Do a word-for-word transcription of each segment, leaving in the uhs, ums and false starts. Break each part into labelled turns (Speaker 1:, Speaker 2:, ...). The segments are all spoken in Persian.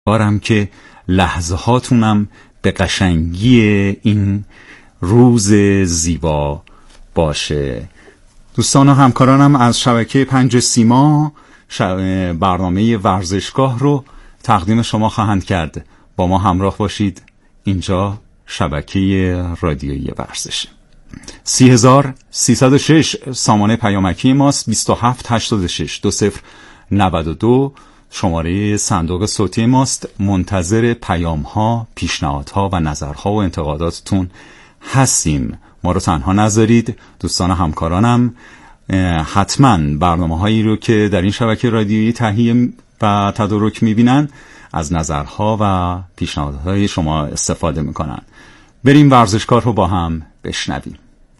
Speaker 1: امیدوارم که لحظه هاتونم به قشنگی این روز زیبا باشه. دوستان و همکارانم از شبکه پنج سیما برنامه ورزشگاه رو تقدیم شما خواهند کرد. با ما همراه باشید. اینجا شبکه رادیویی ورزش. سی هزار سیصد و شش سامانه پیامکی ماست. بیست و هفت هشتاد و شش دو صفر نود و دو شماره صندوق صوتی ماست. منتظر پیام ها، پیشنهادها و نظرها و انتقاداتتون هستیم. ما رو تنها نذارید. دوستان همکارانم حتما برنامه هایی رو که در این شبکه رادیویی تهیه و تدارک میبینن از نظرها و پیشنهادهای شما استفاده میکنن. بریم ورزشکار رو با هم بشنویم.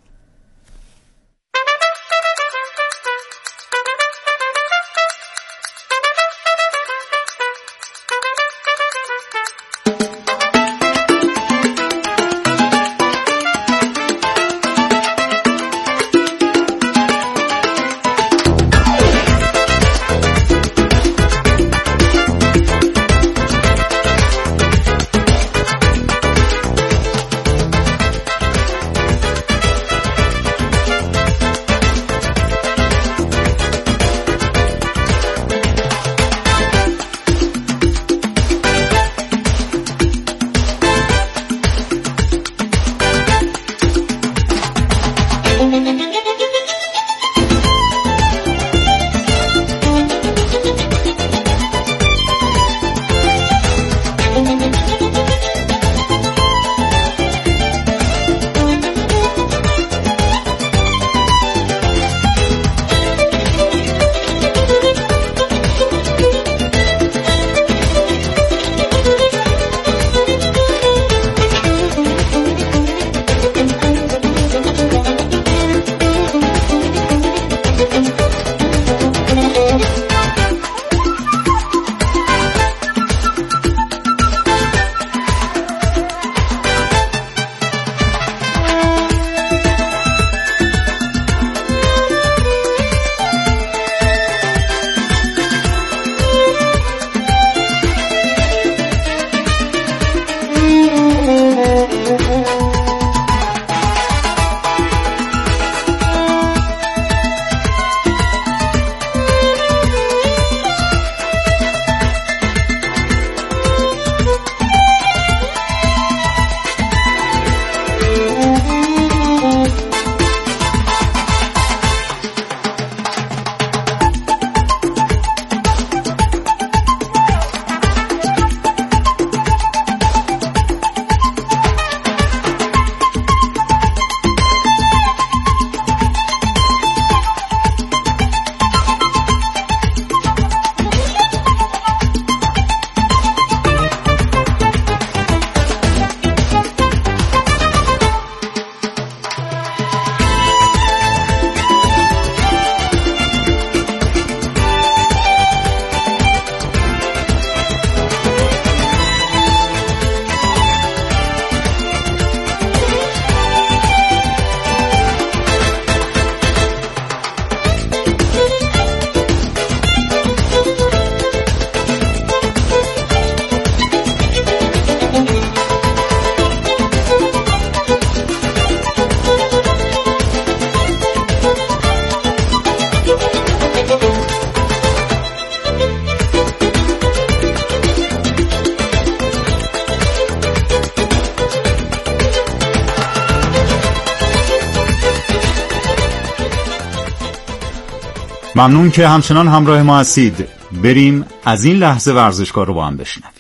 Speaker 1: ممنون که همچنان همراه ما هستید. بریم از این لحظه ورزشکار رو با هم بشنویم.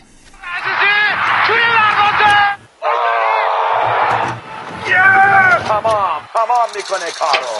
Speaker 2: تمام تمام میکنه کارو.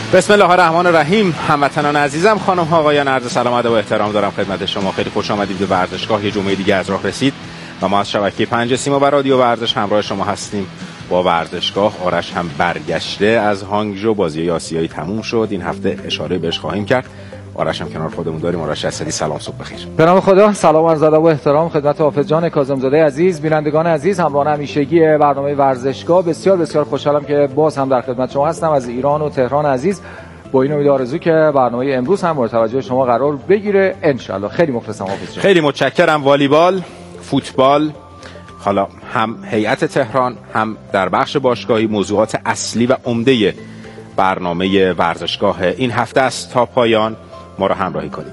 Speaker 3: بسم الله الرحمن الرحیم. هموطنان عزیزم، خانم ها آقایان، عرض سلام ادب و احترام دارم خدمت شما. خیلی خوش آمدید به ورزشگاه. یه جمعه دیگه از راه رسید و ما از شبکه پنج سیما و رادیو ورزش همراه شما هستیم با ورزشگاه. آرش هم برگشته از هانگژو، بازی آسیایی تموم شد. این هفته اشاره بهش خواهیم کرد. آرش هم کنار خودمون داریم. آرش اسدی، سلام، صبح بخیر.
Speaker 4: به نام خدا، سلام عرض ادب و احترام خدمت حافظ جان کاظم‌زاده عزیز، بینندگان عزیز، همراهان همیشگی برنامه ورزشگاه. بسیار بسیار خوشحالم که باز هم در خدمت شما هستم از ایران و تهران عزیز، با این امید آرزو که برنامه امروز هم مورد توجه شما قرار بگیره ان. خیلی مخلصم حافظ جان.
Speaker 3: خیلی متشکرم. والیبال، فوتبال، حالا هم هیئت تهران هم در بخش باشگاهی موضوعات اصلی و عمده برنامه ورزشگاه این هفته است. تا پایان ما را همراهی کنید.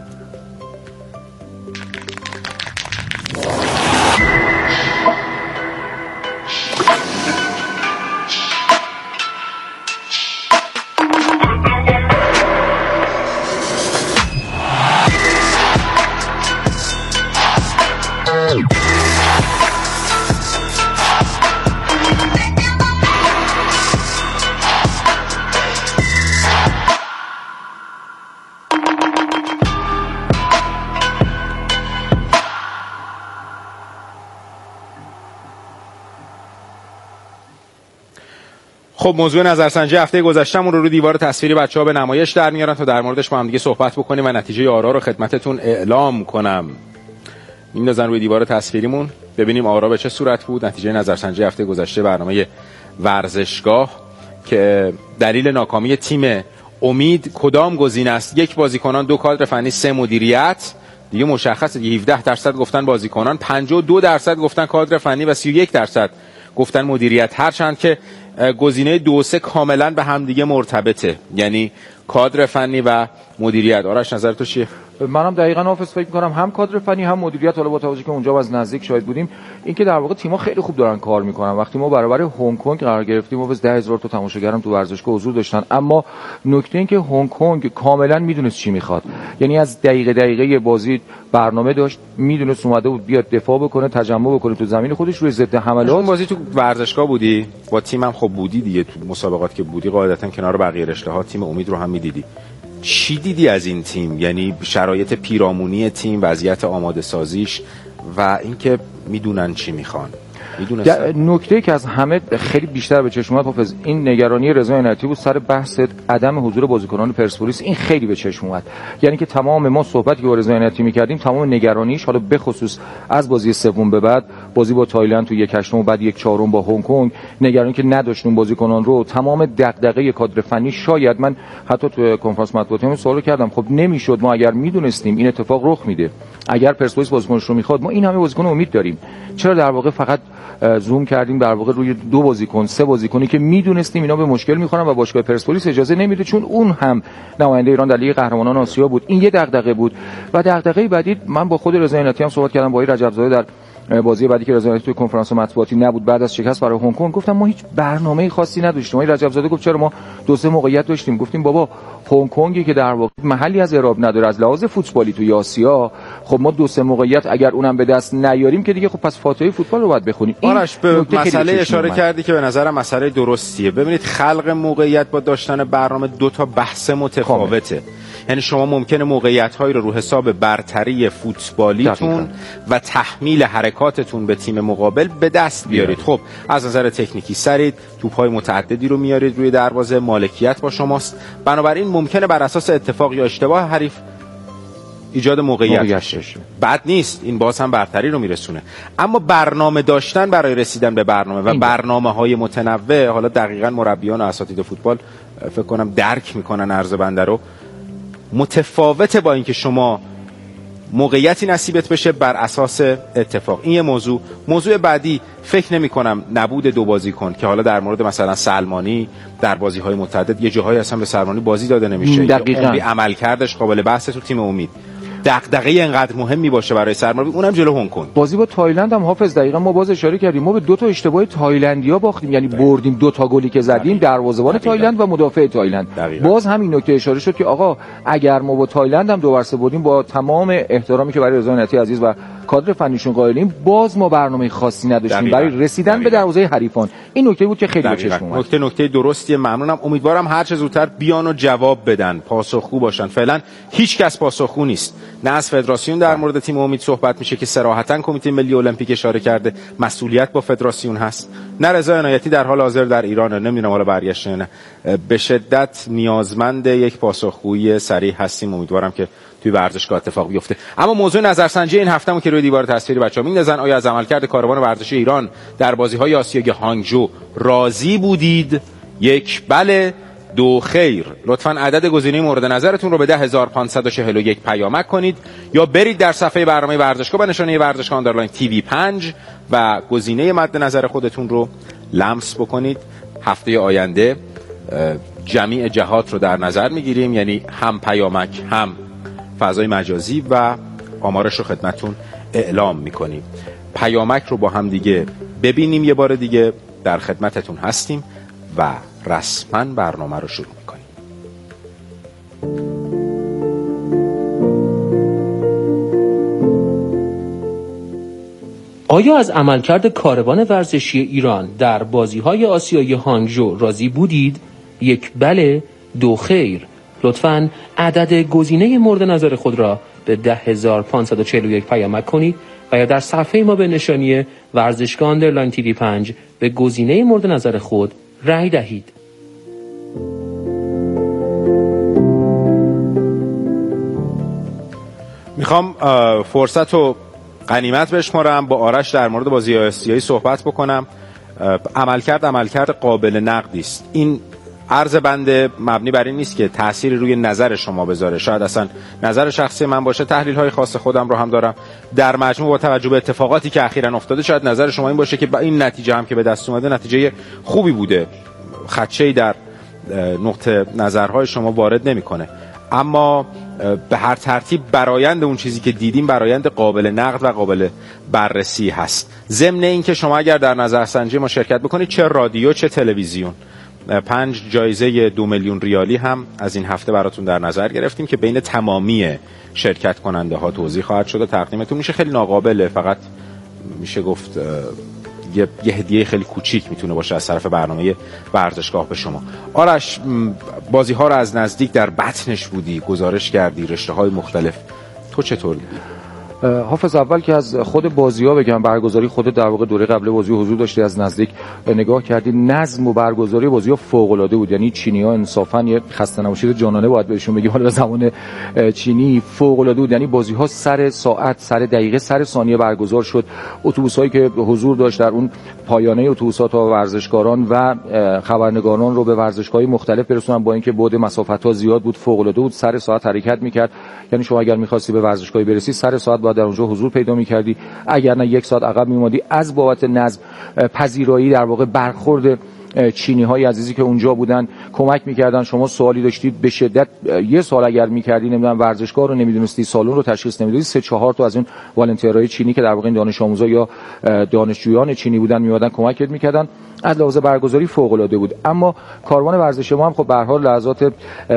Speaker 3: خب موضوع نظرسنجی هفته گذشتهمون رو رو دیوار تصویری بچه‌ها به نمایش در میارن تا در موردش با هم دیگه صحبت بکنیم و نتیجه آرا رو خدمتتون اعلام کنم. میندازن روی دیوار تصویریمون ببینیم آرا به چه صورت بود. نتیجه نظرسنجی هفته گذشته برنامه ورزشگاه که دلیل ناکامی تیم امید کدام گزینه است؟ یک بازیکنان، دو کادر فنی، سه مدیریت. دیگه مشخصه، هفده درصد گفتن بازیکنان، پنجاه و دو درصد گفتن کادر فنی و سی و یک درصد گفتن مدیریت. هرچند که گزینه دو سه کاملا به هم دیگه مرتبطه، یعنی کادر فنی و مدیریت. آرش نظر تو چیه؟
Speaker 4: منم دقیقاً حافظ فکر می‌کنم هم کادر فنی هم مدیریت، حالا با توجه که اونجا از نزدیک شاهد بودیم، اینکه در واقع تیم‌ها خیلی خوب دارن کار می‌کنن. وقتی ما برابر هنگ کنگ قرار گرفتیم حافظ ده هزار تا تماشاگرم تو ورزشگاه حضور داشتن، اما نکته این که هنگ کنگ کاملا میدونست چی می‌خواد. یعنی از دقیقه دقیقه بازی برنامه داشت، میدونست اومده بود بیاد دفاع بکنه، تجمع بکنه تو زمین خودش روی ضد حملات.
Speaker 3: اون بازی تو ورزشگاه بودی، با تیمم خب بودی دیگه، تو مسابقات که بودی قاعدتاً کنار بقیه رشته‌ها تیم امید رو هم می‌دیدی. چی دیدی از این تیم؟ یعنی شرایط پیرامونی تیم، وضعیت آماده سازیش و اینکه میدونن چی میخوان.
Speaker 4: نکته که از همه خیلی بیشتر به چشم اومد حافظ، این نگرانی رضا عنایتی بود سر بحث عدم حضور بازیکنان پرسپولیس. این خیلی به چشم اومد، یعنی که تمام ما صحبتی که با رضا عنایتی می‌کردیم، تمام نگرانیش حالا به خصوص از بازی سوم به بعد، بازی با تایلند تو یک هشتم و بعد یک چهارم با هنگ کنگ، نگرانی که نداشتون بازیکنان رو، تمام دغدغه کادر فنی. شاید من حتی تو کنفرانس مطبوعاتی سوال کردم، خب نمیشد ما اگر میدونستیم این اتفاق رخ میده، اگر پرسپولیس بازیکنش رو میخواد، ما این همه بازیکن امید داریم، چرا در واقع فقط زوم کردیم در واقع روی دو بازیکن، سه بازیکنی که میدونستیم اینا به مشکل میخورن و باشگاه پرسپولیس اجازه نمیده، چون اون هم نماینده ایران در لیگ قهرمانان آسیا بود. این یه دغدغه بود. و دغدغه بعدی، من با خود رضا عنایتی هم صحبت کردم، با رجب‌زاده در بازی بعدی که رضا عنایتی توی کنفرانس مطبوعاتی نبود بعد از شکست برای هنگ کنگ، گفتم ما هیچ برنامه‌ای خاصی نداشتیم. رجب‌زاده گفت چرا ما دو سه موقعیت داشتیم. گفتیم بابا هنگ کنگی که در واقع محلی از اعراب نداره از لحاظ فوتبالی توی آسیا، خب ما دو سه موقعیت اگر اونم به دست نیاریم که دیگه خب پس فاتحه فوتبال رو باید بخونیم.
Speaker 3: آرش به مسئله اشاره کردی که به نظرم مسئله درستیه. ببینید خلق موقعیت با داشتن برنامه دو تا بحث متفاوته. یعنی شما ممکنه موقعیت‌هایی رو رو حساب برتری فوتبالیتون و تحمیل حرکاتتون به تیم مقابل به دست بیارید. خب از نظر تکنیکی سرید، توپ‌های متعددی رو میارید روی دروازه، مالکیت با شماست، بنابراین ممکنه بر اساس اتفاق یا اشتباه حریف ایجاد موقعیت بشه. بد نیست، این باز هم برتری رو میرسونه. اما برنامه داشتن برای رسیدن به برنامه و برنامه‌های متنوع، حالا دقیقاً مربیان و اساتید فوتبال فکر کنم درک میکنن عرض بنده رو، متفاوته با اینکه شما موقعیتی نصیبت بشه بر اساس اتفاق. این یه موضوع. موضوع بعدی، فکر نمی کنم نبود دو بازیکن که حالا در مورد مثلا سلمانی در بازی‌های متعدد یه جاهایی اصلا به سلمانی بازی داده نمیشه،
Speaker 4: دقیقاً
Speaker 3: عملکردش قابل بحث تو تیم امید، دغدغه اینقدر مهمی باشه برای سرمربی، اونم جلو هنگ کنگ.
Speaker 4: بازی با تایلند هم حافظ دقیقاً ما باز اشاره کردیم، ما به دو تا اشتباه تایلندیا باختیم، یعنی بردیم دو تا گلی که زدیم، دروازه‌بان تایلند و مدافع تایلند. دقیقا. باز همین نکته اشاره شد که آقا اگر ما با تایلند هم دو بر سه بردیم، با تمام احترامی که برای رضا عنایتی عزیز و کادر فنیشون قائلیم، باز ما برنامه خاصی نداشتیم
Speaker 3: دقیقا.
Speaker 4: برای رسیدن
Speaker 3: دقیقا.
Speaker 4: به دروازه حریفان. این نکته بود که خیلی به چشم اومد.
Speaker 3: نکته نکته درستیه، ممنونم. امیدوارم هر چه زودتر بیان و جواب بدن، پاسخگو باشن. فعلا هیچ کس پاسخگو نیست. نه از فدراسیون در مورد تیم امید صحبت میشه که صراحتاً کمیته ملی المپیک اشاره کرده مسئولیت با فدراسیون هست، نه رضا عنایتی در حال حاضر در ایران، نمیدونم حالا برگشته نه. به شدت نیازمند یک پاسخگویی صریح هستیم. امیدوارم که توی ورزشگاه اتفاق بیفته. اما موضوع نظرسنجی این هفتهمون که روی دیوار تصویری بچه‌ها میندازن، آیا از عملکرد کاروان ورزشی ایران در بازی‌های آسیایی هانگجو راضی بودید؟ یک بله، دو خیر. لطفاً عدد گزینه مورد نظرتون رو به ده هزار و پانصد و چهل و یک پیامک کنید یا برید در صفحه برنامه ورزشگاه با نشانه ورزشگاه آندرلاین تیوی پنج و گزینه مد نظر خودتون رو لمس بکنید. هفته آینده جمیع جهات رو در نظر میگیریم، یعنی هم پیامک هم فضای مجازی، و آمارش رو خدمتون اعلام میکنیم. پیامک رو با هم دیگه ببینیم، یه بار دیگه در خدمتتون هستیم و رسما برنامه رو شروع میکنیم.
Speaker 5: آیا از عملکرد کاروان ورزشی ایران در بازی‌های آسیایی هانگجو راضی بودید؟ یک بله، دو خیر. لطفاً عدد گزینه مورد نظر خود را به ده هزار و پانصد و چهل و یک پیامک کنید و یا در صفحه ما به نشانی ورزشگاه آندرلاین تیوی پنج به گزینه مورد نظر خود رأی دهید.
Speaker 3: میخوام فرصت رو غنیمت بشمارم، با آرش در مورد بازی آسیایی صحبت بکنم. عملکرد عملکرد قابل نقدی است. این عرض بنده مبنی بر این نیست که تأثیری روی نظر شما بذاره، شاید اصلا نظر شخصی من باشه، تحلیل های خاص خودم رو هم دارم. در مجموع با توجه به اتفاقاتی که اخیراً افتاده شاید نظر شما این باشه که با این نتیجه هم که به دست اومده نتیجه خوبی بوده، خدشه‌ای در نقطه نظرهای شما وارد نمیکنه. اما به هر ترتیب برآیند اون چیزی که دیدیم برآیند قابل نقد و قابل بررسی هست. ضمن این که شما اگر در نظرسنجی ما شرکت بکنید، چه رادیو چه تلویزیون، پنج جایزه دو میلیون ریالی هم از این هفته براتون در نظر گرفتیم که بین تمامی شرکت کننده ها توزیع خواهد شد و تقدیمتون میشه. خیلی ناقابله، فقط میشه گفت یه, یه هدیه خیلی کوچیک میتونه باشه از طرف برنامه ورزشگاه به شما. آرش، بازی ها رو از نزدیک در بطنش بودی، گزارش کردی، رشته های مختلف، تو چطور دیدی؟
Speaker 4: حافظ، اول که از خود بازی‌ها بگم، برگزاری خود در واقع دوره قبل بازی حضور داشتی، از نزدیک نگاه کردی، نظم و برگزاری بازی‌ها فوق‌العاده بود. یعنی چینی‌ها انصافاً یه خسته نباشید جانانه باید بهشون بگیم، حالا به زبان چینی فوق‌العاده بود. یعنی بازی‌ها سر ساعت، سر دقیقه، سر ثانیه برگزار شد. اتوبوس‌هایی که حضور داشت در اون پایانه اتوبوس‌ها تا ورزشکاران و خبرنگاران رو به ورزشگاه‌های مختلف برسونن، با اینکه بعد مسافت‌ها زیاد بود، فوق‌العاده بود. سر ساعت حرکت می‌کرد. یعنی شما اگر می‌خواستی به ورزشگاهی برسی، سر ساعت باید در اونجا حضور پیدا می‌کردی، اگر نه یک ساعت عقب می‌موندی. از بابت نظم، پذیرایی، در واقع برخورد چینی‌های عزیزی که اونجا بودن کمک می‌کردن. شما سوالی داشتید به شدت یه سوال اگر می‌کردی، نمیدونم ورزشگاه رو نمی‌دونستی، سالن رو تشخیص نمی‌دادی، سه چهار تا از اون والنتیرهای چینی که در واقع دانش آموزا یا دانشجویان چینی بودن میومدن کمکت می‌کردن. از لحاظ برگزاری فوق‌العاده بود. اما کاروان ورزشی ما هم خب به هر حال لحظات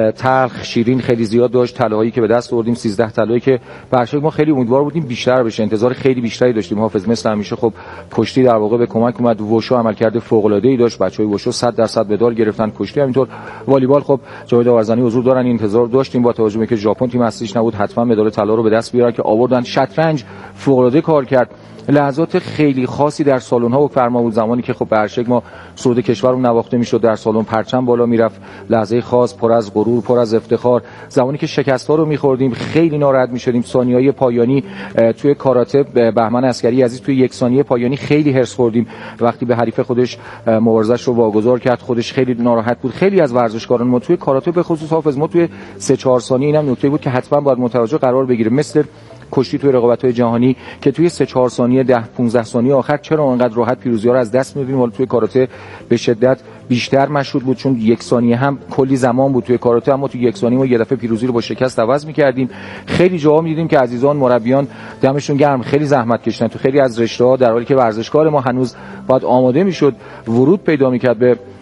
Speaker 4: تلخ شیرین خیلی زیاد داشت. طلاهایی که به دست آوردیم، سیزده طلایی که برشک ما خیلی امیدوار بودیم بیشتر بشه، انتظار خیلی بیشتری داشتیم. حافظ مثل همیشه خب کشتی در واقع به کمک اومد، وشو عملکرد فوق‌العاده‌ای داشت، بچه‌های وشو صد درصد مدال گرفتن، کشتی همینطور. والیبال خب جاوید آورزانی حضور دارن، انتظار داشتیم با توجه به اینکه ژاپن تیم اصلیش نبود حتما مدال طلا رو به دست بیارن که آوردن. شطرنج فوق‌العاده کار کرد. لحظات خیلی خاصی در سالن‌ها و فرما بود، زمانی که خب برشک ما سرود کشورمون نواخته میشد، در سالن پرچم بالا میرفت، لحظه خاص پر از غرور، پر از افتخار. زمانی که شکست‌ها رو می‌خوردیم خیلی ناراحت می‌شدیم. ثانیه‌های پایانی توی کاراته بهمن عسکری عزیز توی یک ثانیه پایانی خیلی هرس خوردیم. وقتی به حریف خودش مبارزش رو واگذار کرد، خودش خیلی ناراحت بود. خیلی از ورزشکاران ما توی کاراته به خصوص حافظ ما توی سه چهار ثانیه، اینم نکته بود که حتما باید متوجه قرار بگیره، مثل کشتی توی رقابت‌های جهانی که توی سه چهار ثانیه، ده پانزده ثانیه آخر چرا اونقدر راحت پیروزی‌ها رو از دست می‌دیم، ولی توی کاراته به شدت بیشتر مشهود بود، چون یک ثانیه هم کلی زمان بود توی کاراته، اما توی یک ثانیه ما یه دفعه پیروزی رو با شکست عوض می‌کردیم. خیلی جاها می‌دیدیم که عزیزان مربیان دمشون گرم خیلی زحمت کشیدن تو خیلی از رشته‌ها، در حالی که ورزشکار ما هنوز باید آماده می‌شد، ورود پیدا می‌کرد به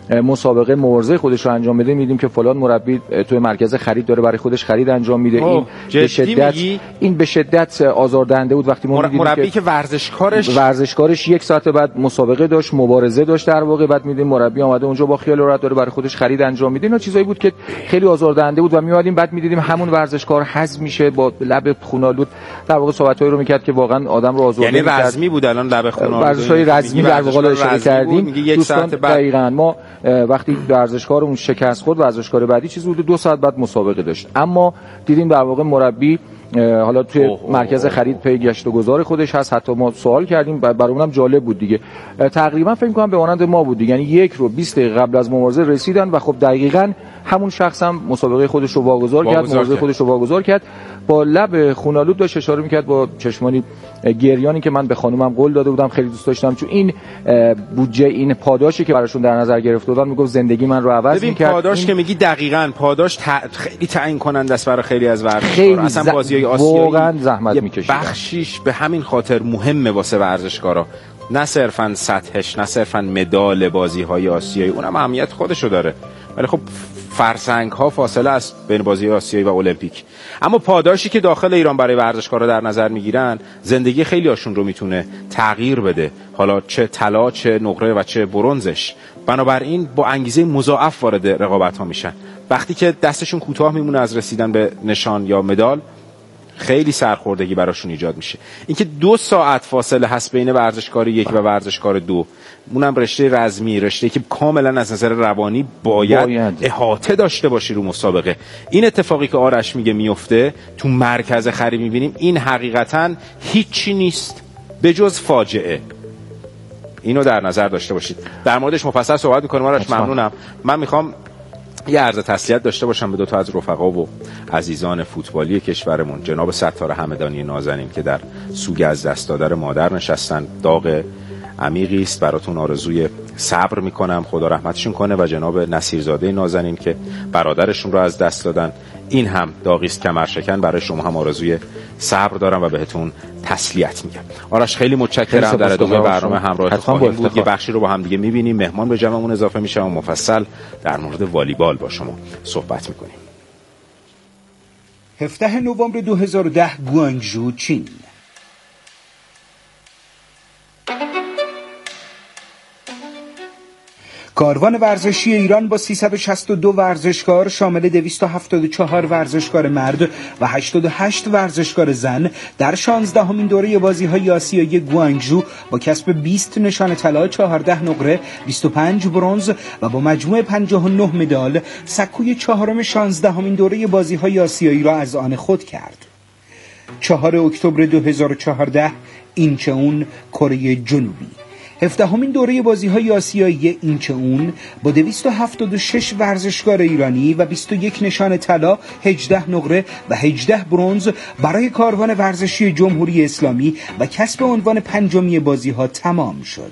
Speaker 4: مسابقه مبارزه خودش رو انجام بده، میدیم که فلان مربی توی مرکز خرید داره برای خودش خرید انجام میده. این به شدت میگی؟ این به شدت آزاردهنده بود وقتی ما می‌دیدیم
Speaker 3: مربی که ورزشکارش
Speaker 4: ورزشکارش یک ساعت بعد مسابقه داشت، مبارزه داشت در واقع، بعد می‌دیدیم مربی اومده اونجا با خیال راحت داره برای خودش خرید انجام میده. اینا چیزایی بود که خیلی آزاردهنده بود و می‌اومدیم بعد می‌دیدیم همون ورزشکار حذف میشه با لب خونالود، در واقع صحبتایی رو می‌کرد که واقعا آدم رو آزرده
Speaker 3: می‌کرد. یعنی رزمی بود. الان لب خونالود
Speaker 4: ورزش‌های رزمی در واقع اشاره کردیم. یک ساعت بعد دقیقاً ما وقتی ورزشکارمون شکست خورد، ورزشکار بعدی چیزی بود دو ساعت بعد مسابقه داشت. اما دیدیم در واقع مربی حالا توی اوه اوه مرکز اوه. خرید پی گشت و گذار خودش هست. حتی ما سوال کردیم، برامون هم جالب بود دیگه. تقریبا فکر کنم به مانند ما بود دیگه، یعنی یک رو بیست دقیقه قبل از مبارزه رسیدن و خب دقیقاً همون شخص هم مسابقه خودش رو واگذار کرد، مبارزه خودش رو واگذار کرد. با لب خونالود داشت اشاره میکرد، با چشمانی گریانی که من به خانومم قول داده بودم خیلی دوست داشتم، چون این بودجه، این پاداشی که براشون در نظر گرفته بودن، میگفت زندگی من رو عوض میکرد.
Speaker 3: پاداش
Speaker 4: این...
Speaker 3: که میگی دقیقاً پاداش ت... خیلی تعیین کننده است برای خیلی از ورزشکارا. اصلا ز... بازی‌های آسیایی
Speaker 4: واقعا زحمت میکشید.
Speaker 3: بخشیش به همین خاطر مهمه واسه ورزشکارا، نه صرفاً سطحش، نه صرفاً مدال بازی‌های آسیایی، اونم اهمیت خودشو داره، ولی خب فرسنگ ها فاصله است بین بازی آسیایی و المپیک. اما پاداشی که داخل ایران برای ورزشکارا در نظر میگیرن زندگی خیلی هاشون رو میتونه تغییر بده، حالا چه طلا، چه نقره و چه برنزش. بنابراین با انگیزه مضاعف وارد رقابت ها میشن. وقتی که دستشون کوتاه میمونه از رسیدن به نشان یا مدال، خیلی سرخوردگی براشون ایجاد میشه. اینکه دو ساعت فاصله هست بین ورزشکار یک و ورزشکار دو، اونم رشته رزمی، رشته که کاملا از نظر روانی باید, باید احاطه داشته باشی رو مسابقه. این اتفاقی که آرش میگه میفته تو مرکز خرید میبینیم، این حقیقتا هیچی نیست به جز فاجعه. اینو در نظر داشته باشید. در موردش مفصل صحبت میکنیم. آرش ممنونم. من میخوام یه عرض تسلیت داشته باشم به دو تا از رفقا و عزیزان فوتبالی کشورمون، جناب ستار همدانی نازنین که در سوگ از دست دادن مادر نشستن. داغ عمیقی است، براتون آرزوی صبر میکنم، خدا رحمتشون کنه، و جناب نصیرزاده نازنین که برادرشون رو از دست دادن، این هم داغی است کمرشکن. برای شما هم آرزوی صبر دارم و بهتون تسلیت میگم. آرش خیلی متشکرم. در ادامه برنامه همراه خواهیم بود. یه بخشی رو با هم دیگه میبینیم، مهمان به جمعمون اضافه میشه و مفصل در مورد والیبال با شما صحبت میکنیم.
Speaker 6: هفدهم نوامبر دو هزار و ده، گوانگژو، چین. کاروان ورزشی ایران با سیصد و شصت و دو ورزشکار شامل دویست و هفتاد و چهار ورزشکار مرد و هشتاد و هشت ورزشکار زن در شانزدهمین دوره بازی‌های آسیایی گوانگژو با کسب بیست نشان طلا، چهارده نقره، بیست و پنج برنز و با مجموع پنجاه و نه مدال سکوی چهارم شانزدهمین دوره بازی‌های آسیایی را از آن خود کرد. چهارم اکتبر دو هزار و چهارده، اینچئون، کره جنوبی. هفدهمین دوره بازی‌های آسیایی اینچئون با دویست و هفتاد و شش ورزشکار ایرانی و بیست و یک نشان طلا، هجده نقره و هجده برنز برای کاروان ورزشی جمهوری اسلامی و کسب عنوان پنجمی بازی‌ها تمام شد.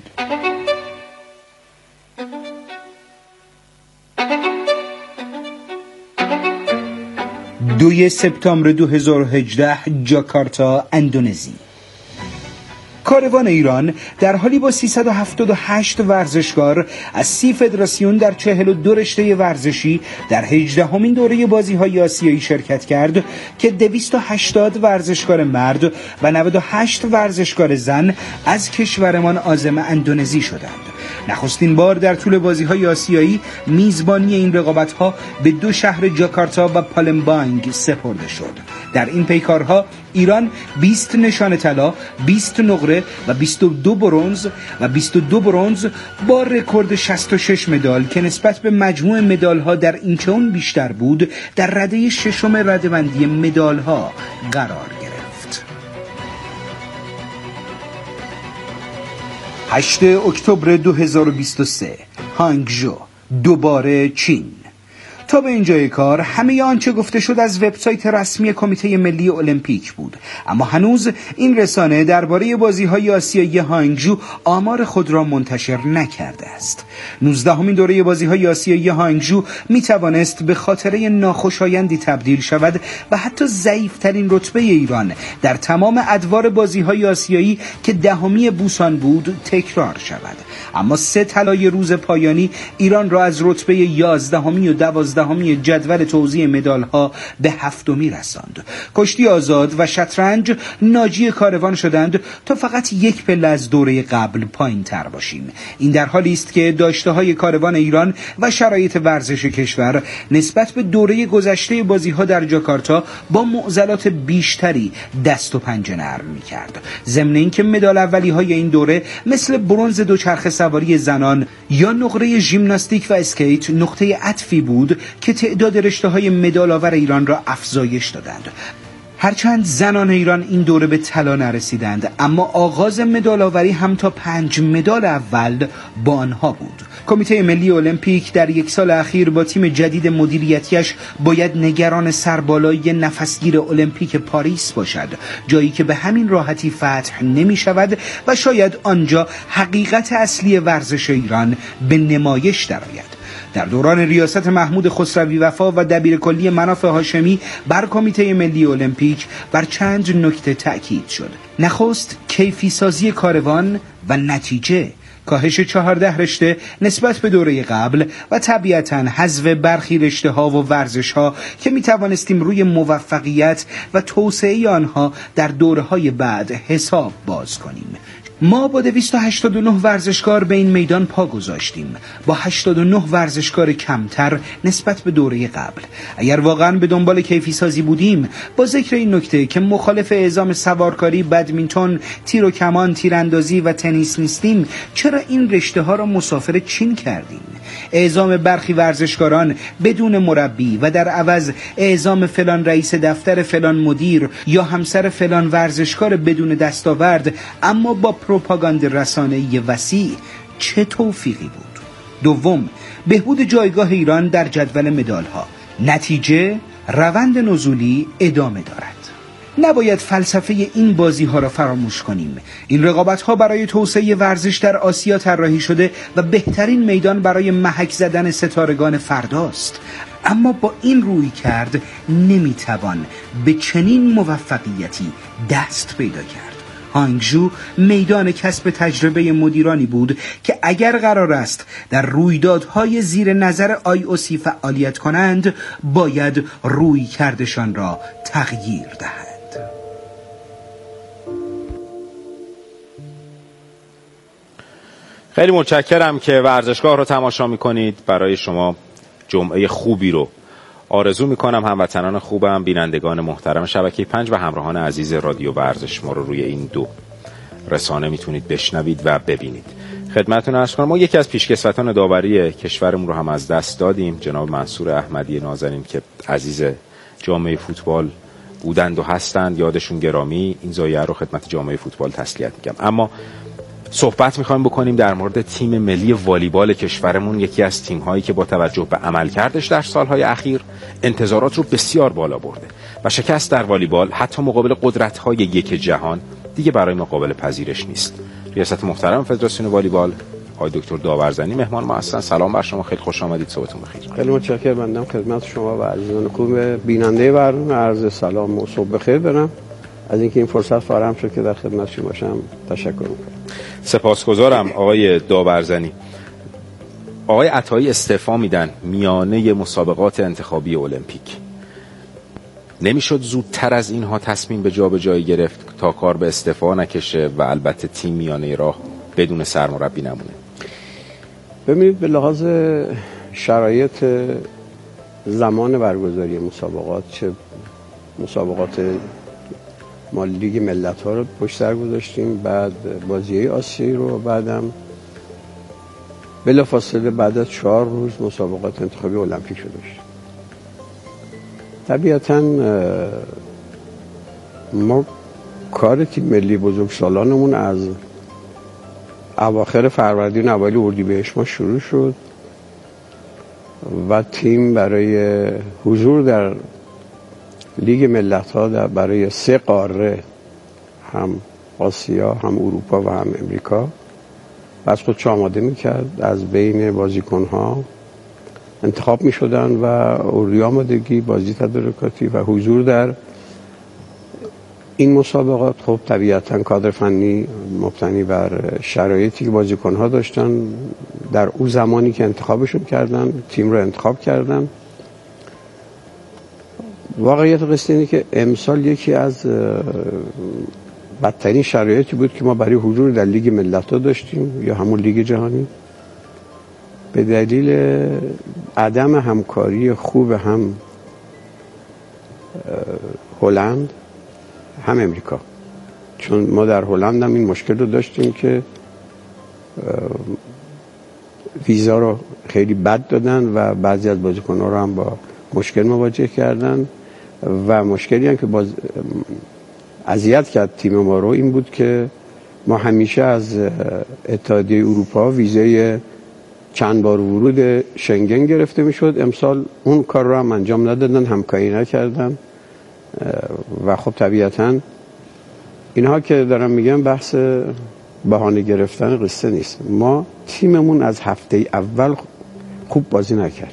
Speaker 6: دوم سپتامبر دو هزار و هجده، جاکارتا، اندونزی. کاروان ایران در حالی با سیصد و هفتاد و هشت ورزشکار از سی فدراسیون در چهل و دو رشته ورزشی در هجدهمین دوره بازی‌های آسیایی شرکت کرد که دویست و هشتاد ورزشکار مرد و نود و هشت ورزشکار زن از کشورمان عازم اندونزی شدند. نخستین بار در طول بازی‌های آسیایی میزبانی این رقابت‌ها به دو شهر جاکارتا و پالمبانگ سپرده شد. در این پیکارها ایران بیست نشان طلا، بیست نقره و بیست و دو برنز و بیست و دو برنز با رکورد شصت و شش مدال که نسبت به مجموع مدال‌ها در اینچئون بیشتر بود، در رده ششم رده‌بندی مدال‌ها قرار گرفت. هشتم اکتبر دو هزار و بیست و سه، هانگژو، دوباره چین. تا به اینجای کار همه آنچه گفته شد از وبسایت رسمی کمیته ملی المپیک بود، اما هنوز این رسانه درباره بازی‌های آسیایی هانگجو آمار خود را منتشر نکرده است. نوزدهمین دوره بازی‌های آسیایی هانگجو می‌توانست به خاطره ناخوشایندی تبدیل شود و حتی ضعیف‌ترین رتبه ایران در تمام ادوار بازی‌های آسیایی که دهمی بوسان بود تکرار شود. اما سه طلای روز پایانی ایران را از رتبه یازدهمی و دوازدهمی جدول توزیع مدال‌ها به هفتمی رساند. کشتی آزاد و شطرنج ناجی کاروان شدند تا فقط یک پله از دوره قبل پایین تر باشیم. این در حالی است که داشته‌های کاروان ایران و شرایط ورزش کشور نسبت به دوره گذشته بازی‌ها در جاکارتا با معضلات بیشتری دست و پنجه نرم می‌کرد. ضمن اینکه مدال اولی‌های این دوره مثل برنز دوچرخه سواری زنان یا نقره ژیمناستیک و اسکیت نقطه عطفی بود که تعداد رشته‌های مدال آور ایران را افزایش دادند. هرچند زنان ایران این دوره به طلا نرسیدند، اما آغاز مدال آوری هم تا پنج مدال اول با آنها بود. کمیته ملی المپیک در یک سال اخیر با تیم جدید مدیریتیش باید نگران سربالایی نفسگیر المپیک پاریس باشد، جایی که به همین راحتی فتح نمی شود و شاید آنجا حقیقت اصلی ورزش ایران به نمایش درآید. در دوران ریاست محمود خسروی وفا و دبیرکلی مناف هاشمی بر کمیته ملی المپیک بر چند نکته تأکید شد. نخست کیفی سازی کاروان و نتیجه، کاهش چهارده رشته نسبت به دوره قبل و طبیعتاً حذف برخی رشته ها و ورزش ها که می توانستیم روی موفقیت و توسعه آنها در دوره های بعد حساب باز کنیم. ما با دویست و هشتاد و نه ورزشکار به این میدان پا گذاشتیم، با هشتاد و نه ورزشکار کمتر نسبت به دوره قبل. اگر واقعا به دنبال کیفی سازی بودیم، با ذکر این نکته که مخالف اعزام سوارکاری، بدمینتون، تیر و کمان، تیراندازی و تنیس نیستیم، چرا این رشته ها را مسافر چین کردیم؟ اعزام برخی ورزشکاران بدون مربی و در عوض اعزام فلان رئیس دفتر فلان مدیر یا همسر فلان ورزشکار بدون دستاورد اما با پروپاگاند رسانه‌ای وسیع، چه توفیقی بود؟ دوم، بهبود جایگاه ایران در جدول مدال‌ها. نتیجه، روند نزولی ادامه دارد. نباید فلسفه این بازی ها را فراموش کنیم. این رقابت ها برای توسعه ورزش در آسیا طراحی شده و بهترین میدان برای محک زدن ستارگان فرداست. اما با این روی کرد نمیتوان به چنین موفقیتی دست پیدا کرد. هانگجو میدان کسب تجربه مدیرانی بود که اگر قرار است در رویدادهای زیر نظر آی او سی فعالیت کنند، باید روی کردشان را تغییر دهند.
Speaker 3: خیلی متشکرم که ورزشگاه رو تماشا میکنید. برای شما جمعه خوبی رو آرزو میکنم. هموطنان خوبم، بینندگان محترم شبکه پنج و همراهان عزیز رادیو ورزش، ما رو روی این دو رسانه میتونید بشنوید و ببینید. خدمتتون عرض کنم ما یکی از پیشکسوتان داوری کشورمون رو هم از دست دادیم، جناب منصور احمدی نازنین که عزیز جامعه فوتبال بودند و هستند، یادشون گرامی. این زایه رو خدمت جامعه فوتبال تسلیت میگم. اما صحبت میخوایم بکنیم در مورد تیم ملی والیبال کشورمون، یکی از تیم‌هایی که با توجه به عملکردش در سالهای اخیر انتظارات رو بسیار بالا برده و شکست در والیبال حتی مقابل قدرت‌های یک جهان دیگه برای ما قابل پذیرش نیست. ریاست محترم فدراسیون والیبال آقای دکتر داورزنی مهمان ما هستن. سلام بر شما، خیلی خوش آمدید، صبحتون بخیر.
Speaker 7: خیلی متشکرم. بنده خدمت شما و عزیزان خوب بیننده برنامه عرض سلام و صبح بخیر برم از اینکه این فرصت فراهم شد که در خدمت شما باشم. تشکر می‌کنم.
Speaker 3: سپاسگزارم آقای داورزنی. آقای عطایی استعفا میدن میانه مسابقات انتخابی المپیک. نمیشد زودتر از اینها تصمیم به جابجایی گرفت تا کار به استعفا نکشه و البته تیم میانه راه بدون سرمربی نمونه؟
Speaker 7: ببینید، به لحاظ شرایط زمان برگزاری مسابقات، چه مسابقات ما لیگ ملت ها رو پشت سر گذاشتیم، بعد بازی آسیایی رو، بعدم بلافاصله بعد از چهار روز مسابقات انتخابی المپیک رو داشتیم. طبیعتاً ما کار تیم ملی بزرگسالانمون از اواخر فروردین اوایل اردیبهشت ما شروع شد و تیم برای حضور در لیگ ملت‌ها در برای سه قاره، هم آسیا، هم اروپا و هم امریکا، و از خودش آماده میکرد. از بین بازیکنها انتخاب میشدن و اردوی آمادگی، بازی تدارکاتی و حضور در این مسابقات. خب طبیعتا کادر فنی مبتنی بر شرایطی که بازیکنها داشتن در اون زمانی که انتخابشون کردن، تیم رو انتخاب کردن. واقعیت قصه اینه که امسال یکی از بدترین شرایطی بود که ما برای حضور در لیگ ملت‌ها داشتیم یا همون لیگ جهانی، به دلیل عدم همکاری خوب هم هلند هم امریکا. چون ما در هلند هم این مشکل رو داشتیم که ویزا رو خیلی بد دادن و بعضی از بازیکن‌ها رو هم با مشکل مواجه کردن و مشکلی هم که باز اذیت کرد تیم ما رو این بود که ما همیشه از اتحادیه اروپا ویزای چند بار ورود شنگن گرفته میشد. امسال اون کار رو هم انجام ندادن، همکاری نکردن و خب طبیعتا اینها که دارم میگم بحث بهانه گرفتن قصه نیست. ما تیممون از هفته اول خوب بازی نکرد.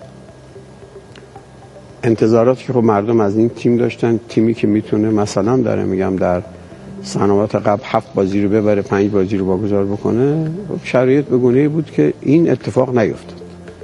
Speaker 7: انتظاراتی که خب مردم از این تیم داشتن، تیمی که میتونه مثلا داره میگم در سنوات قبل هفت بازی رو ببره، پنج بازی رو واگذار بکنه، شرایط به گونه‌ای بود که این اتفاق نیفتاد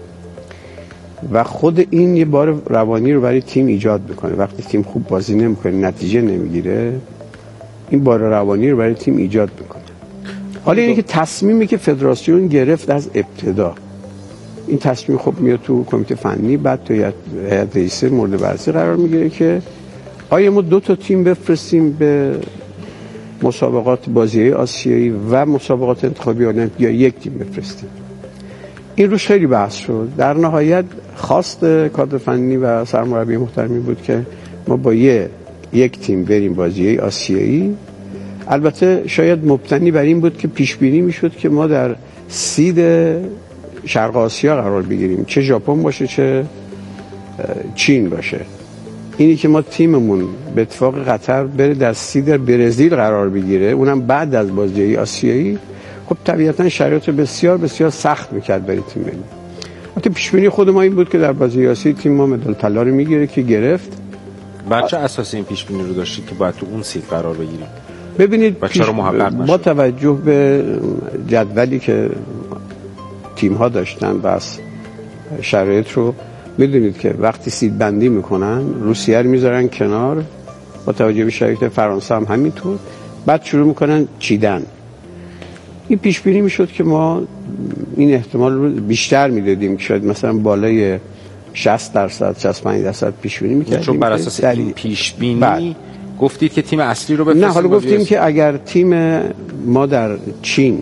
Speaker 7: و خود این یه بار روانی رو برای تیم ایجاد میکنه. وقتی تیم خوب بازی نمیکنه، نتیجه نمیگیره، این بار روانی رو برای تیم ایجاد میکنه. حالا اینه که تصمیمی که فدراسیون گرفت از ابتدا، این تصمیم خب میاد تو کمیته فنی، بعد تو هیئت رئیسه مورد بررسی قرار میگیره که آیا ما دو تا تیم بفرستیم به مسابقات بازی آسیایی و مسابقات انتخابی المپیک یا یک تیم بفرستیم. این روش خیلی بحث شد. در نهایت خواست کادر فنی و سرمربی محترمی بود که ما با یه یک تیم بریم بازی آسیایی. البته شاید مبتنی بر این بود که پیش بینی میشد که ما در سید شرق آسیا قرار بگیریم، چه ژاپن باشه چه چین باشه. اینی که ما تیممون به اتفاق قطر بره در سید برزیل قرار بگیره، اونم بعد از بازی آسیایی، خب طبیعتا شرایط بسیار بسیار سخت میکرد برای تیم ملی. البته پیش بینی خود ما این بود که در بازی آسیایی تیم ما مدال طلا رو میگیره که گرفت.
Speaker 3: بچه اساسی این پیش بینی رو داشتید که باید تو اون سید قرار بگیریم؟
Speaker 7: ببینید
Speaker 3: پیش...
Speaker 7: با توجه به جدولی که تیم ها داشتن بس شرایط رو بدونید که وقتی سید بندی میکنن روسیه رو میذارن کنار، با توجه به شرایط فرانسه هم همینطور، بعد شروع میکنن چیدن. این پیش بینی میشد که ما این احتمال رو بیشتر میدادیم که شاید مثلا بالای شصت درصد شصت و پنج درصد پیش بینی میکردیم.
Speaker 3: چون بر اساس این پیش بینی بعد. گفتید که تیم اصلی رو بفرستیم؟
Speaker 7: نه، حالا گفتیم که اگر تیم ما در چین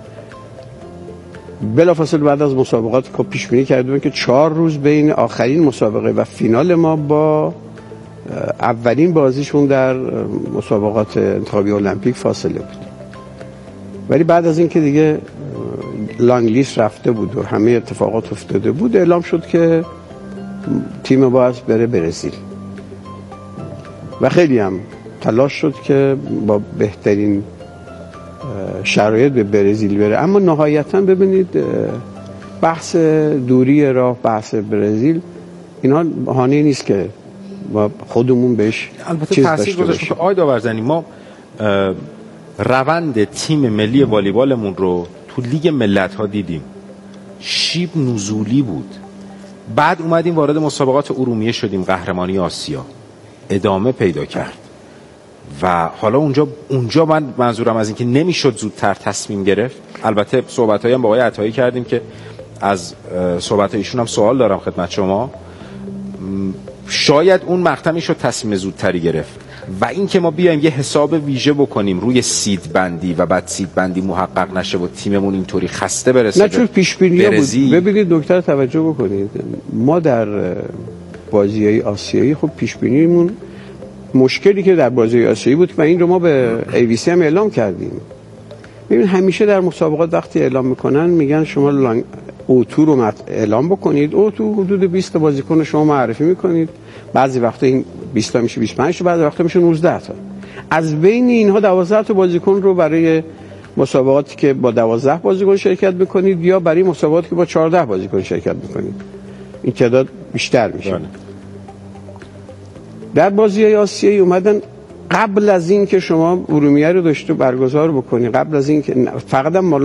Speaker 7: بلافاصله بعد از مسابقات که پیش بینی کردیم که چهار روز بین آخرین مسابقه و فینال ما با اولین بازیشون در مسابقات انتخابی المپیک فاصله بود، ولی بعد از این که دیگه لانگ لیست رفته بود و همه اتفاقات افتاده بود، اعلام شد که تیم باید بره برزیل و خیلی هم تلاش شد که با بهترین شرایط به برزیل بره. اما نهایتا ببینید بحث دوری راه، بحث برزیل، اینا بهانه نیست که ما خودمون بهش
Speaker 3: البته تاثیر گذاشت. آقای داورزنی، ما روند تیم ملی والیبالمون رو تو لیگ ملت‌ها دیدیم، شیب نزولی بود. بعد اومدیم وارد مسابقات ارومیه شدیم، قهرمانی آسیا ادامه پیدا کرد و حالا اونجا اونجا من منظورم از این که نمیشد زودتر تصمیم گرفت. البته صحبتایی هم با آقای عطایی کردیم که از صحبت ایشون هم سوال دارم خدمت شما. شاید اون مقطع میشد تصمیم زودتری گرفت و این که ما بیایم یه حساب ویژه بکنیم روی سید بندی و بعد سید بندی محقق نشه و تیممون اینطوری خسته برسه.
Speaker 7: نه، چون پیش بینی بود. ببینید دکتر توجه بکنید، ما در بازی‌های آسیایی خب پیش بینیمون مشکلی که در بازی آسیایی بود و این رو ما به ای وی سی هم اعلام کردیم. ببین همیشه در مسابقات وقتی اعلام میکنن میگن شما لانگ... اوتو رو مط... اعلام بکنید. اوتو حدود بیست بازیکن شما معرفی میکنید، بعضی وقتا این بیست تا میشه بیست و پنج تا، بعضی وقتا میشه نوزده تا. از بین اینها دوازده تا بازیکن رو برای مسابقاتی که با دوازده بازیکن شرکت میکنید یا برای مسابقاتی که با چهارده بازیکن شرکت میکنید، این تعداد بیشتر میشه. بله. در بازی‌های آسیایی اومدن قبل از این که شما ارومیه رو داشته برگزار بکنید، قبل از این که فقط هم